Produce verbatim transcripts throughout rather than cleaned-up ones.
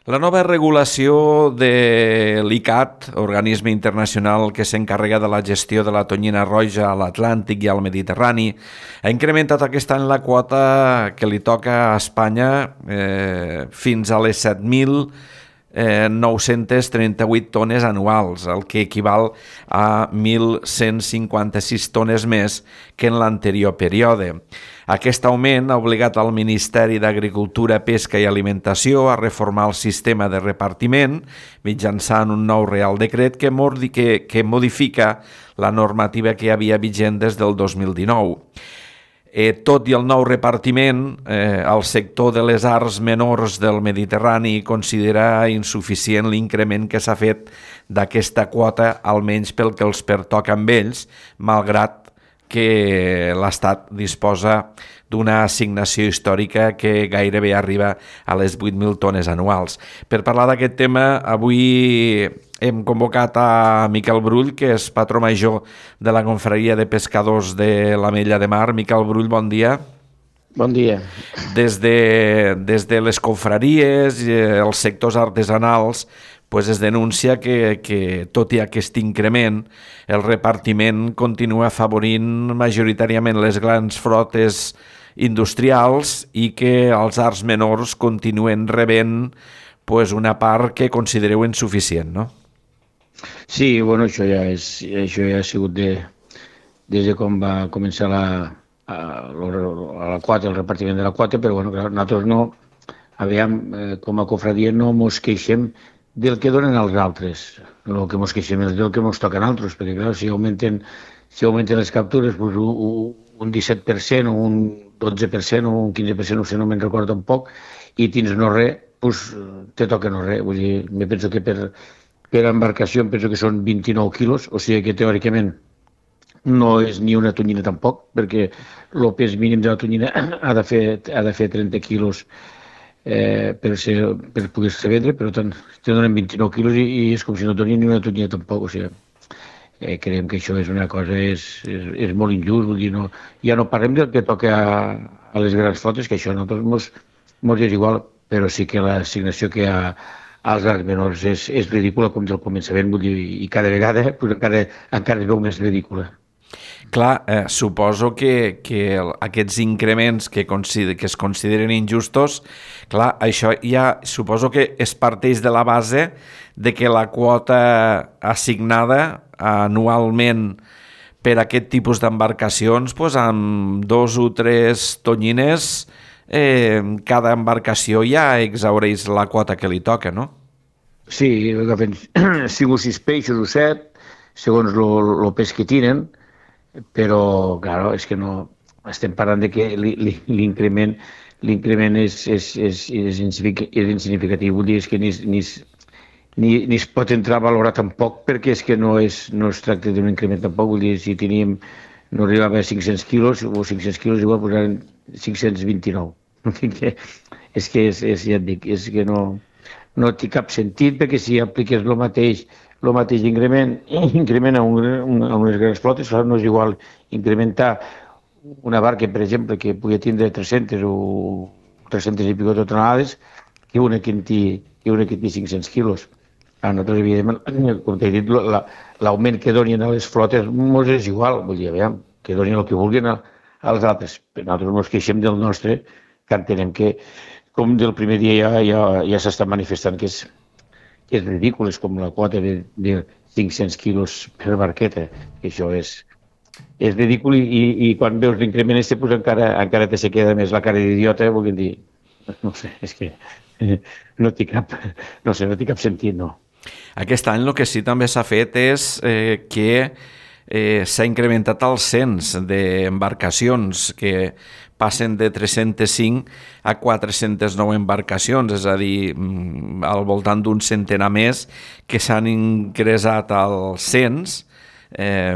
La nova regulació de l'I C A T, organisme internacional que s'encarrega de la gestió de la tonyina roja a l'Atlàntic i al Mediterrani, ha incrementat aquest any la quota que li toca a Espanya eh, fins a les set mil nou-centes trenta-vuit tones anuals, el que equival a mil cent cinquanta-sis tones més que en l'anterior període. Aquest augment ha obligat al Ministeri d'Agricultura, Pesca i Alimentació a reformar el sistema de repartiment mitjançant un nou Reial Decret que, que, que modifica la normativa que hi havia vigent des del dos mil dinou. Eh, tot i el nou repartiment, eh, el sector de les arts menors del Mediterrani considera insuficient l'increment que s'ha fet d'aquesta quota, almenys pel que els pertoca amb ells, malgrat que l'Estat disposa d'una assignació històrica que gairebé arriba a les vuit mil tones anuals. Per parlar d'aquest tema, avui hem convocat a Miquel Brull, que és patró major de la Confraria de Pescadors de l'Ametlla de Mar. Miquel Brull, bon dia. Bon dia. Des de, des de les confraries i els sectors artesanals, pues es denuncia que, que tot i aquest increment, el repartiment continua afavorint majoritàriament les grans frotes industrials i que els arts menors continuen rebent pues, una part que considereu insuficient, no? Sí, bueno, això ja, és, això ja ha sigut de, des de com va començar la, a, a la quota, el repartiment de la quota, però bueno, nosaltres no, aviam, eh, com a cofradia no mos queixem del que donen als altres, el que mos queixem és del que mos toquen altres, perquè clar, si augmenten, si augmenten les captures pues, un, un disset per cent o un dotze per cent o un quinze per cent, no sé, no me'n recordo tampoc, i tens no res, pues, te toca no res. Vull dir, me penso que per, per embarcació em penso que són vint-i-nou quilos, o sigui que teòricament no és ni una tonyina tampoc, perquè el pes mínim de la tonyina ha de fer, ha de fer trenta quilos Eh, per, ser, per poder-se vendre, però tant, te donen vint-i-nou quilos i, i és com si no donin ni una tonyina tampoc, o sigui, eh, creiem que això és una cosa, és, és, és molt injust, vull dir, no, ja no parlem del que toca a, a les grans flotes, que això a nosaltres mos, mos és igual, però sí que l'assignació que hi ha als arts menors és, és ridícula com del començament, vull dir, i cada vegada pues, encara, encara es veu més ridícula. Clar, eh, suposo que, que aquests increments que, consider, que es consideren injustos, clar, això ja suposo que es parteix de la base de que la quota assignada anualment per a aquest tipus d'embarcacions, pues, amb dos o tres tonyines, eh, cada embarcació ja exhaureix la quota que li toca, no? Sí, agafen cinc o sis peixos o set, segons el pes que tenen, però, clar, és que no... Estem parlant de que l'increment l'increment és, és, és, és insignificatiu, vull dir, és que ni, ni, ni, ni es pot entrar a valorar tampoc, perquè és que no es, no es tracta d'un increment tampoc, vull dir, si teníem, no arribava a cinc-cents quilos, o cinc-cents quilos igual posaran cinc-cents vint-i-nou. És que, és, és, ja et dic, és que no, no té cap sentit, perquè si apliques el mateix el mateix increment, increment a, un, a unes grans flotes, no és igual incrementar una barca, per exemple, que pugui tindre tres-centes o tres-centes i pico de tonelades que una que en té cinc-cents quilos. A nosaltres, evidentment, com t'he dit, l'augment que donin a les flotes mos és igual, vull dir, aviam, que donin el que vulguin als altres. Però nosaltres ens queixem del nostre, que entenem que, com del primer dia ja, ja, ja s'està manifestant que és que és ridícul, és com la quota de, de cinc-cents quilos per barqueta, que això és, és ridícul i, i, i quan veus l'increment este, pues encara, encara te se queda més la cara d'idiota, vull dir, no sé, és que no té cap, no sé, no té cap sentit, no. Aquest any el que sí també s'ha fet és eh, que eh, s'ha incrementat el cens d'embarcacions, que passen de tres-cents cinc a quatre-cents nou embarcacions, és a dir, al voltant d'un centenar més que s'han ingressat al cens eh,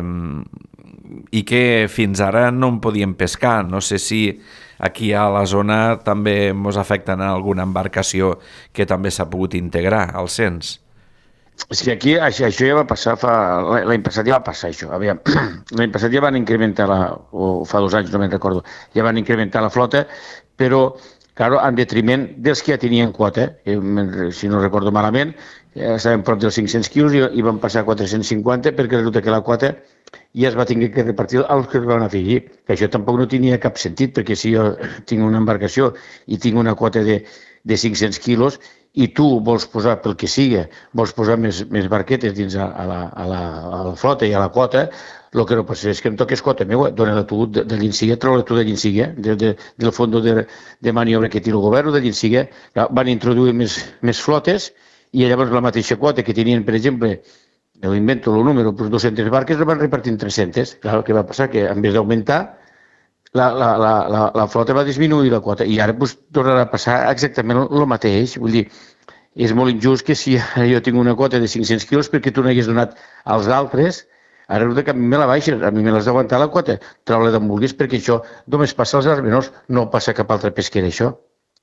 i que fins ara no en podien pescar. No sé si aquí a la zona també ens afecten alguna embarcació que també s'ha pogut integrar al cens. Sí, aquí això, això ja va passar, fa, l'any passat ja va passar això, aviam, l'any passat ja van incrementar, la, o fa dos anys, no me'n recordo, ja van incrementar la flota, però claro, en detriment dels que ja tenien quota, eh, si no recordo malament, eh, estàvem prop dels cinc-cents quilos i, i van passar a quatre-cents cinquanta perquè resulta que la quota ja es va tenir que repartir als que es van afegir, que això tampoc no tenia cap sentit, perquè si jo tinc una embarcació i tinc una quota de, de cinc-cents quilos i tu vols posar, pel que sigui, vols posar més, més barquetes dins a, a, la, a, la, a la flota i a la quota, el que no pot ser és que em toques quota meva, dona-la tu de, de llensiga, treu-la tu de llensiga, de, de, del fons de, de maniobra que té el govern de llensiga, van introduir més, més flotes i llavors la mateixa quota que tenien, per exemple, jo invento el número, doncs dues-centes barques la van repartir en tres-centes. Clar, el que va passar que en vez d'augmentar, la, la, la, la, la flota va disminuir la quota i ara doncs, tornarà a passar exactament el mateix. Vull dir, és molt injust que si jo tinc una quota de cinc-cents quilos perquè tu no hagués donat als altres, ara resulta que a mi me la baixes, a mi me l'has d'aguantar la quota, trau-la d'on vulguis, perquè això només passa als arts menors, no passa a cap altre pesquer, això.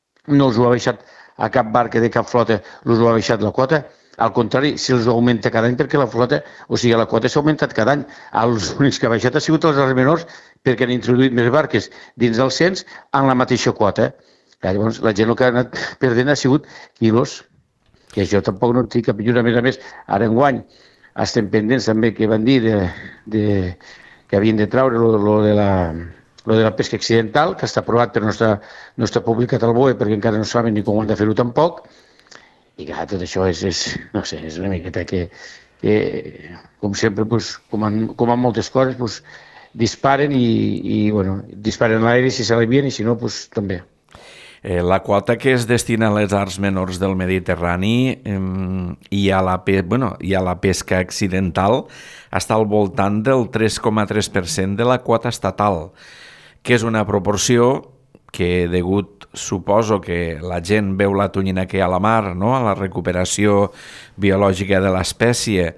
No us ho ha baixat a cap barca de cap flota, us ho ha baixat la quota. Al contrari, se'ls augmenta cada any perquè la flota, o sigui, la quota s'ha augmentat cada any. Els únics que ha baixat ha sigut els arts menors perquè han introduït més barques dins del cens en la mateixa quota. Llavors, la gent el que ha anat perdent ha sigut quilos, que això tampoc no té cap ajuda. A més a més, ara enguany estem pendents també que van dir de, de, que havien de traure lo, lo, de la, lo de la pesca accidental, que està aprovat però no està, no està publicat al B O E perquè encara no saben ni com han de fer-ho tampoc. I clar, tot això és, és, no sé, és una miqueta que, que com sempre, pues, com, en, com en moltes coses, pues, disparen i, i bueno, disparen a l'aire si s'alivien i si no, pues, també. Eh, la quota que es destina a les arts menors del Mediterrani eh, i, a la pe bueno, i a la pesca accidental està al voltant del tres coma tres per cent de la quota estatal, que és una proporció que degut, suposo que la gent veu la tonyina que hi ha a la mar, no? A la recuperació biològica de l'espècie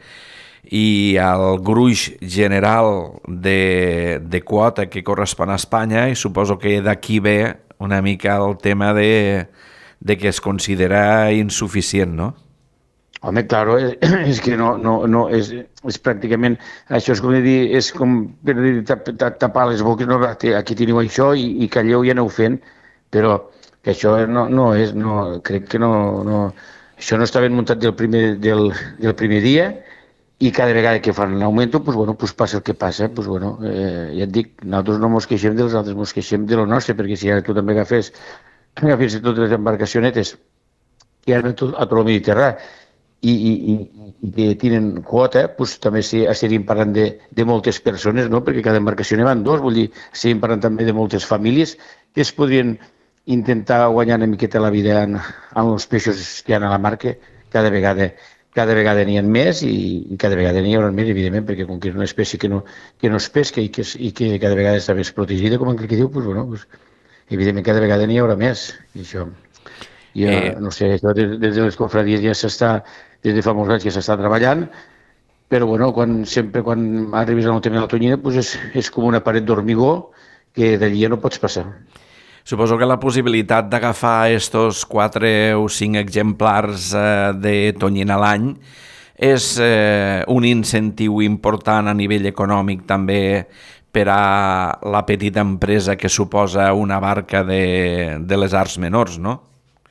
i al gruix general de, de quota que correspon a Espanya, i suposo que d'aquí ve una mica el tema de, de que es considera insuficient, no? Home, claro, és, és que no, no, no és, és pràcticament, això és com dir, és com per dir, tap, tap, tapar les boques, no, aquí teniu això i, i calleu i aneu fent, però que això no, no és, no, crec que no, no, això no està ben muntat del primer, del, del primer dia i cada vegada que fan l'augment, pues, bueno, pues passa el que passa, pues, bueno, eh, ja et dic, nosaltres no mos queixem dels altres, mos queixem de lo nostre, perquè si ara tu també agafes, agafes totes les embarcacionetes que han anat a tot el Mediterrani, i, i, i, i que tenen quota, doncs també estaríem parlant de, de moltes persones, no? Perquè cada embarcació n'hi van dos, vull dir, estaríem parlant també de moltes famílies que es podrien intentar guanyar una miqueta la vida en, en els peixos que hi ha a la mar, que cada vegada, cada vegada n'hi ha més i, i cada vegada n'hi haurà més, evidentment, perquè com que és una espècie que no, que no es pesca i que, i que cada vegada està més protegida, com en que diu, doncs, bueno, doncs, evidentment cada vegada n'hi haurà més. I això, ja, eh... no sé, això des, des de les confradies ja s'està, des de fa molts anys que s'està treballant, però bueno, quan, sempre quan arribes al tema de la tonyina, doncs és, és com una paret d'hormigó que d'allí ja no pots passar. Suposo que la possibilitat d'agafar estos quatre o cinc exemplars eh, de tonyina a l'any és eh, un incentiu important a nivell econòmic també per a la petita empresa que suposa una barca de, de les arts menors, no?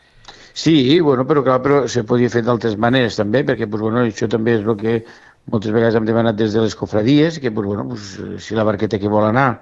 Sí, bueno, però clar, però se podia fer d'altres maneres també, perquè pues, bueno, això també és el que moltes vegades hem demanat des de les cofradies, que pues, bueno, pues, si la barqueta que vol anar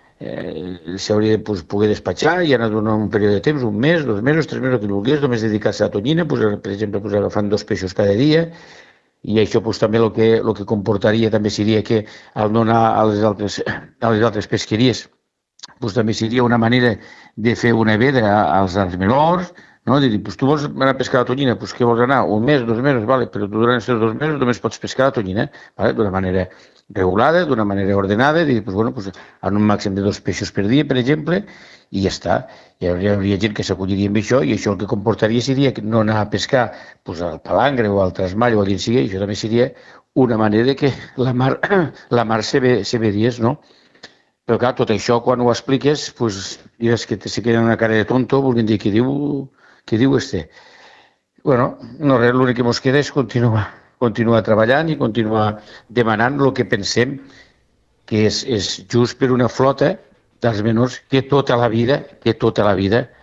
eh, s'hauria de pues, poder despatxar i anar durant un període de temps, un mes, dos mesos, tres mesos, que vulgués, només dedicar-se a la tonyina, pues, per exemple, pues, agafant dos peixos cada dia, i això pues, també el que, el que comportaria també seria que al no anar a les altres, a les altres pesqueries pues, també seria una manera de fer una veda als arts menors, no? De dir, pues, tu vols anar a pescar la tonyina, pues, què vols anar? Un mes, dos mesos, vale, però tu durant aquests dos mesos només pots pescar la tonyina, vale? D'una manera regulada, d'una manera ordenada, dir, pues, bueno, pues, en un màxim de dos peixos per dia, per exemple, i ja està. Hi hauria, hi hauria gent que s'acolliria amb això, i això el que comportaria seria no anar a pescar pues, al palangre o al trasmall o al llençiguer, i això també seria una manera que la mar, la mar se, ve, se vedies, no? Però clar, tot això, quan ho expliques, pues, diràs que se queda una cara de tonto, volguem dir, que diu... que diu este. Bueno, no res, l'únic que ens queda és continuar, continuar treballant i continuar demanant el que pensem que és, és just per una flota dels menors que tota la vida, que tota la vida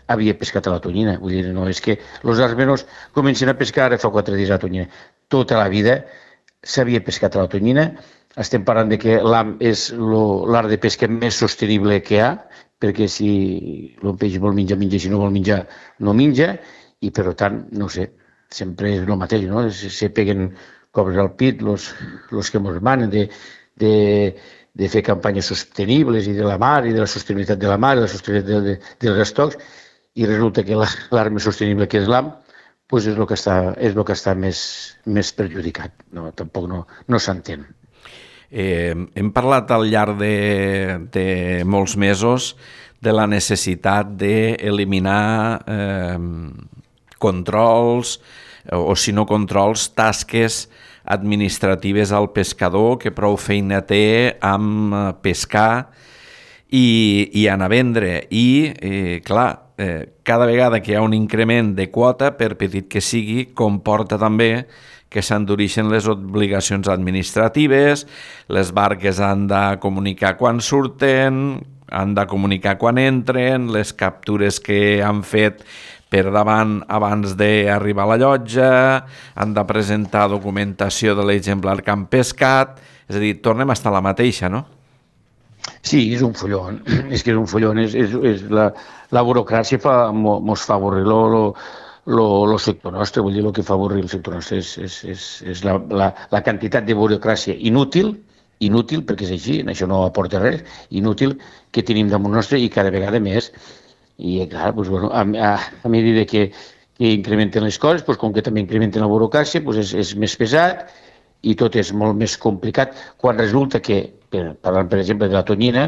havia pescat a la tonyina. Vull dir, no és que els arts menors comencen a pescar ara fa quatre dies a la tonyina. Tota la vida s'havia pescat a la tonyina. Estem parlant de que l'am és l'art de pesca més sostenible que hi ha, perquè si el peix vol menjar, menja, si no vol menjar, no menja, i per tant, no sé, sempre és el mateix, no? Se peguen cops al pit els que ens manen de, de, de fer campanyes sostenibles i de la mar, i de la sostenibilitat de la mar, i de la sostenibilitat de, de, dels estocs, i resulta que l'art més sostenible que és l'am pues és el que està, és el que està més, més perjudicat. No, tampoc no, no s'entén. Eh, hem parlat al llarg de, de molts mesos de la necessitat d'eliminar eh, controls, o si no controls, tasques administratives al pescador, que prou feina té amb pescar i, i anar a vendre. I, eh, clar, eh, cada vegada que hi ha un increment de quota, per petit que sigui, comporta també que s'endureixen les obligacions administratives, les barques han de comunicar quan surten, han de comunicar quan entren, les captures que han fet per davant abans d'arribar a la llotja, han de presentar documentació de l'exemplar que han pescat, és a dir, tornem a estar la mateixa, no? Sí, és un follon, és que és un follon, és, és, és la, la burocràcia fa, mos fa avorrir lo, lo, lo, lo sector nostre, vull dir, el que fa avorrir el sector nostre és, és, és, és la, la, la quantitat de burocràcia inútil, inútil, perquè és així, això no aporta res, inútil que tenim damunt nostre i cada vegada més. I clar, doncs, bueno, a, a, a mesura que, que incrementen les coses, doncs, com que també incrementen la burocràcia, doncs és, és més pesat i tot és molt més complicat, quan resulta que, per, parlant per exemple de la tonyina,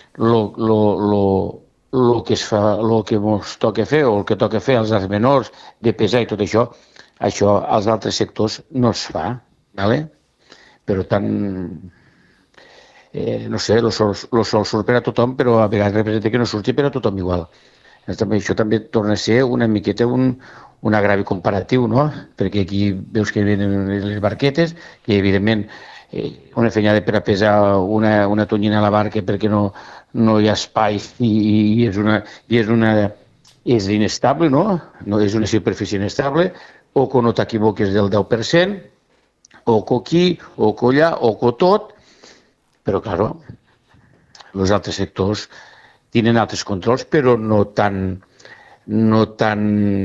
el que es fa, el que ens toca fer o el que toca fer als arts menors de pesar i tot això, això als altres sectors no es fa, ¿vale? Per tant, eh, no sé, el sol, el sol surt per a tothom, però a vegades representa que no surti per a tothom igual. Això també torna a ser una miqueta un, un agravi comparatiu, no? Perquè aquí veus que venen les barquetes, que evidentment eh, una fenyada per a pesar una, una tonyina a la barca perquè no, no hi ha espai i, i és una, i és una és inestable, no? No és una superfície inestable, o que no t'equivoques del deu per cent, o que aquí, o que allà, o que tot, però, clar, els altres sectors tenen altres controls, però no tan, no tan,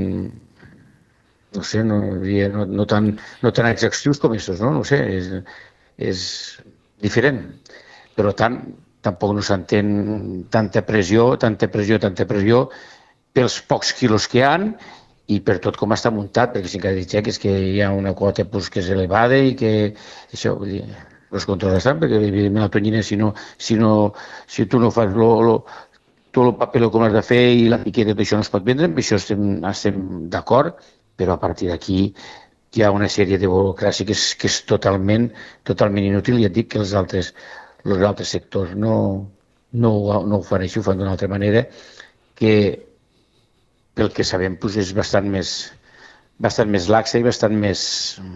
no sé, no, no, no, tan, no tan exhaustius com aquests, no? No sé, és, és diferent. Per tant, tampoc no s'entén tanta pressió, tanta pressió, tanta pressió pels pocs quilos que hi ha i per tot com està muntat, perquè si encara dic que és que hi ha una quota pues, que és elevada i que això, vull dir, els controls estan, perquè evidentment la tonyina, si, no, si, no, si tu no fas lo, lo, tot el paper com has de fer i la piqueta tot això no es pot vendre, amb això estem, estem d'acord, però a partir d'aquí hi ha una sèrie de burocràcia que és, que és totalment, totalment inútil, i et dic que els altres, els altres sectors no, no, no ho fan així, ho fan d'una altra manera, que pel que sabem doncs és bastant més, bastant més laxa i bastant més,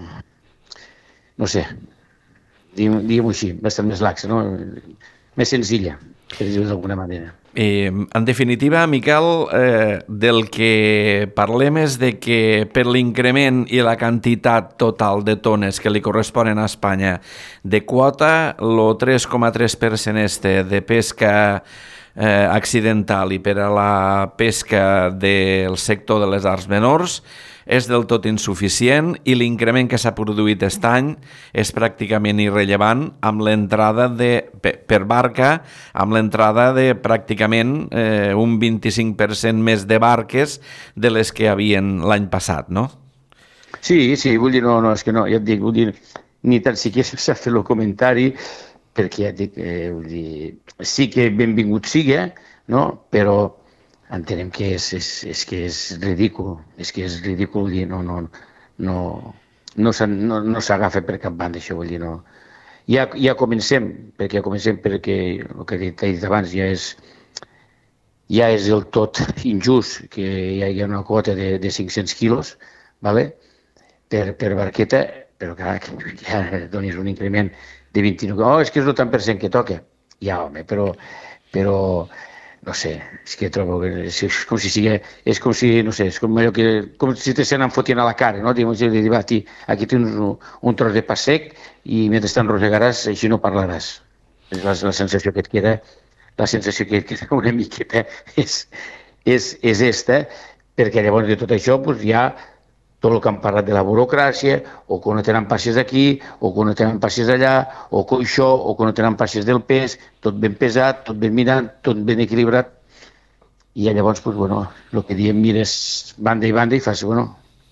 no sé, diguem-ho així, bastant més laxa, no? Més senzilla, per dir-ho d'alguna manera. Eh, en definitiva, Miquel, eh, del que parlem és de que per l'increment i la quantitat total de tones que li corresponen a Espanya de quota, el tres coma tres per cent este de pesca eh, accidental i per a la pesca del sector de les arts menors és del tot insuficient i l'increment que s'ha produït aquest any és pràcticament irrellevant amb l'entrada de, per barca, amb l'entrada de pràcticament eh, un vint-i-cinc per cent més de barques de les que hi havien l'any passat, no? Sí, sí, vull dir, no, no, és que no, ja et dic, vull dir, ni tan siquiera s'ha fet el comentari, perquè ja et dic, eh, vull dir, sí que benvingut sigui, no?, però entenem que és, és, és que és ridícul, és que és ridícul dir, no, no, no, no, no, no s'agafa per cap banda, això, vull dir, no. Ja, ja comencem, perquè ja comencem perquè el que he dit abans ja és, ja és del tot injust que hi hagi una quota de, de cinc-cents quilos, ¿vale?, per, per barqueta, però clar, que ja donis un increment de vint-i-nou, oh, és que és el tant per cent que toca. Ja, home, però, però no sé, és que trobo que és, és com si sigui, és com si, no sé, és com allò que, com si te se n'enfotien a la cara, no? Dius, va, ti, aquí tens un, un tros de pa sec i mentre t'enrosegaràs així no parlaràs. És la, la sensació que et queda, la sensació que et queda una miqueta és, és, és esta, perquè llavors de tot això pues, hi ha tot el que han parlat de la burocràcia, o que no tenen passes d'aquí, o que no tenen passes d'allà, o que això, o que no tenen passes del pes, tot ben pesat, tot ben mirant, tot ben equilibrat. I llavors, pues, bueno, el que diem, mires banda i banda i fas, bueno,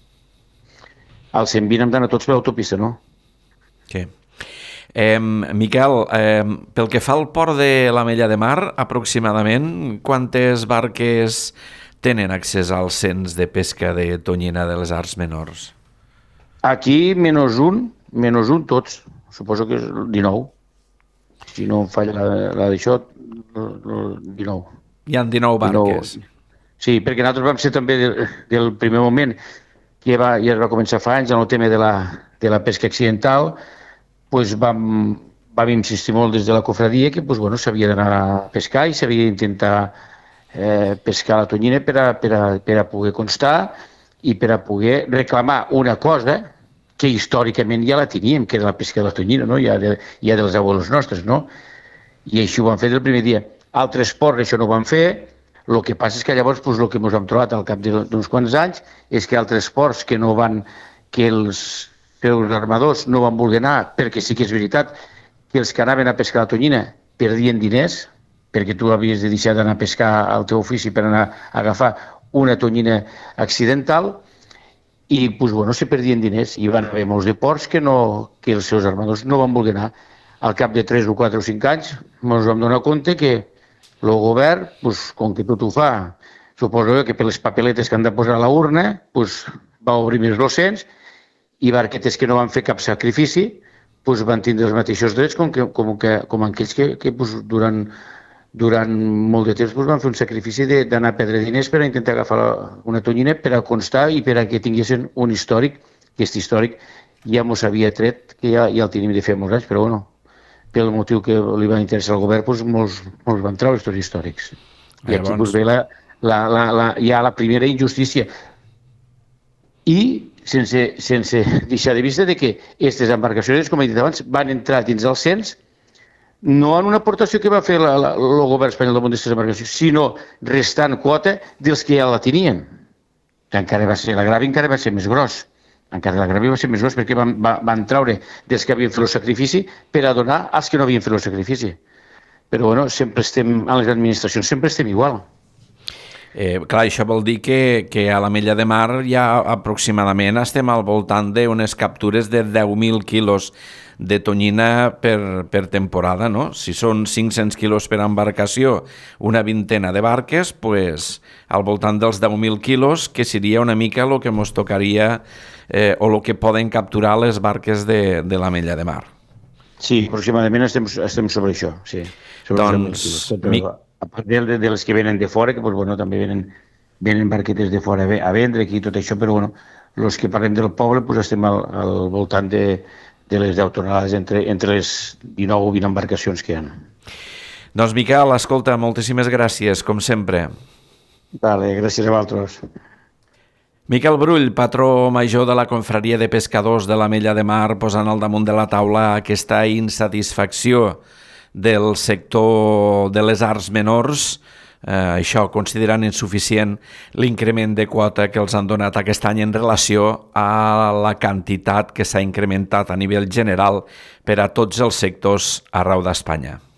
al cent vint hem d'anar tots per l'autopista, no? Sí. Eh, Miquel, eh, pel que fa al port de l'Ametlla de Mar, aproximadament, quantes barques tenen accés al cens de pesca de tonyina de les Arts Menors? Aquí, menys un, menys un tots. Suposo que és dinou. Si no em falla la, la d'això, dinou. Hi ha dinou barques. dinou. Sí, perquè nosaltres vam ser també del, del primer moment que va, ja es va començar fa anys en el tema de la, de la pesca accidental, pues vam, vam insistir molt des de la cofradia que pues, bueno, s'havia d'anar a pescar i s'havia d'intentar Eh, pescar la tonyina per a, per, a, per a poder constar i per a poder reclamar una cosa que històricament ja la teníem, que era la pesca de la tonyina, no? ja, de, ja dels abuelos nostres, no? I així ho van fer del primer dia. Altres ports això no ho van fer, el que passa és que llavors pues, el que ens hem trobat al cap d'uns quants anys és que altres ports que no van, que els seus armadors no van voler anar, perquè sí que és veritat que els que anaven a pescar la tonyina perdien diners, perquè tu havies de deixar d'anar a pescar al teu ofici per anar a agafar una tonyina accidental i pues, bueno, se perdien diners i van haver molts de ports que, no, que els seus armadors no van voler anar. Al cap de tres o quatre o cinc anys ens vam donar compte que el govern, pues, com que tot ho fa, suposo que per les papeletes que han de posar a la urna, pues, va obrir més el cens i barquetes que no van fer cap sacrifici pues, van tindre els mateixos drets com, que, com, que, com aquells que, que pues, durant durant molt de temps doncs, van fer un sacrifici d'anar a perdre diners per a intentar agafar una tonyina per a constar i per a que tinguessin un històric, que aquest històric ja mos havia tret, que ja, ja el tenim de fer molts anys, però bueno, pel motiu que li va interessar al govern, doncs molts, molts van treure aquests històrics. I aquí doncs, ve la, la, la, la, ja la primera injustícia. I sense, sense deixar de vista de que aquestes embarcacions, com he dit abans, van entrar dins el cens no en una aportació que va fer la, la, el govern espanyol damunt d'aquestes embarcacions, sinó restant quota dels que ja la tenien. Encara va ser, l'agravi encara va ser més gros. Encara l'agravi va ser més gros perquè van, van, van traure dels que havien fet el sacrifici per a donar als que no havien fet el sacrifici. Però bueno, sempre estem, a les administracions sempre estem igual. Eh, clar, això vol dir que, que a l'Ametlla de Mar ja aproximadament estem al voltant d'unes captures de deu mil quilos de tonyina per, per temporada, no? Si són cinc-cents quilos per embarcació, una vintena de barques, pues, al voltant dels deu mil quilos, que seria una mica el que ens tocaria eh, o el que poden capturar les barques de, de l'Ametlla de Mar. Sí, aproximadament estem, estem sobre això, sí. Sobre doncs, mi... a part de, de les que venen de fora, que pues, bueno, també venen, venen barquetes de fora a vendre aquí i tot això, però bueno, els que parlem del poble pues, estem al, al voltant de, de les deu tonelades entre, entre les dinou o vint embarcacions que hi ha. Doncs Miquel, escolta, moltíssimes gràcies, com sempre. Vale, gràcies a vosaltres. Miquel Brull, patró major de la Confraria de Pescadors de l'Ametlla de Mar, posant al damunt de la taula aquesta insatisfacció del sector de les arts menors, eh, això considerant insuficient l'increment de quota que els han donat aquest any en relació a la quantitat que s'ha incrementat a nivell general per a tots els sectors arreu d'Espanya.